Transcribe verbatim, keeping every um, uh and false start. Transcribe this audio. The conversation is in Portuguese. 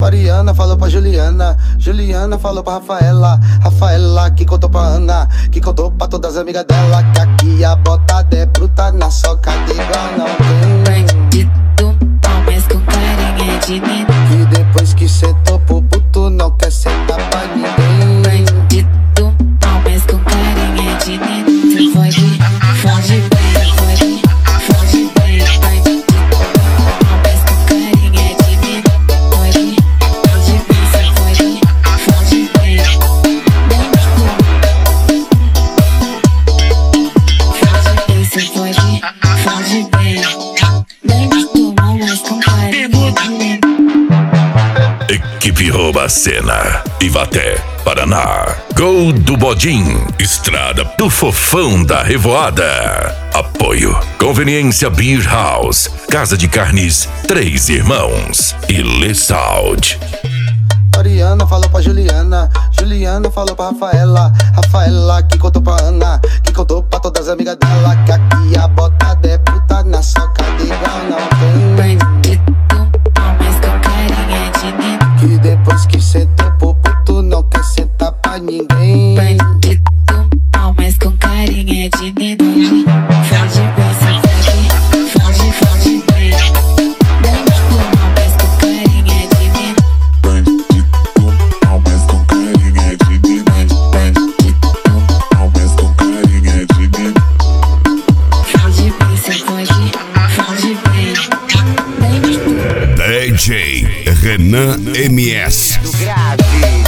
Mariana falou pra Juliana, Juliana falou pra Rafaela, Rafaela que contou pra Ana, que contou pra todas as amigas dela, que aqui a botada é bruta, na soca de igual não tem. Bandido, mas com carinha de menino. E depois que sentou pro puto, não quer sentar pra ninguém. Bandido, mas com carinha de menino. Cê foge, foge bem, foge, foge bem. Bandido, mas com carinha de menino. Foge, foge bem, cê foge, foge bem. Bandido, foge bem, cê foge, foge bem. Bandido, mas com carinha de menino. Equipe Rouba a Cena, Ivaté, Paraná. Gol do Bodim, Estrada do Fofão da Revoada. Apoio Conveniência Beer House, Casa de Carnes Três Irmãos e Le Saúde. Mariana falou pra Juliana, Juliana falou pra Rafaela, Rafaela que contou pra Ana, que contou pra todas as amigas dela, que aqui a botada é puta, na soca de igual não tem. Bandido, mas com carinha de menino. Que depois que sentou pro puto, não quer sentar pra ninguém. Bandido, mas com carinha de menino. Foge bem, cê foge, foge, foge bem. Bandido, mas com carinha de menino. Bandido, mas com carinha de menino. Bandido, mas com carinha de menino. Foge bem, cê foge, foge bem. Bandido. D J Renan M S. Do grave.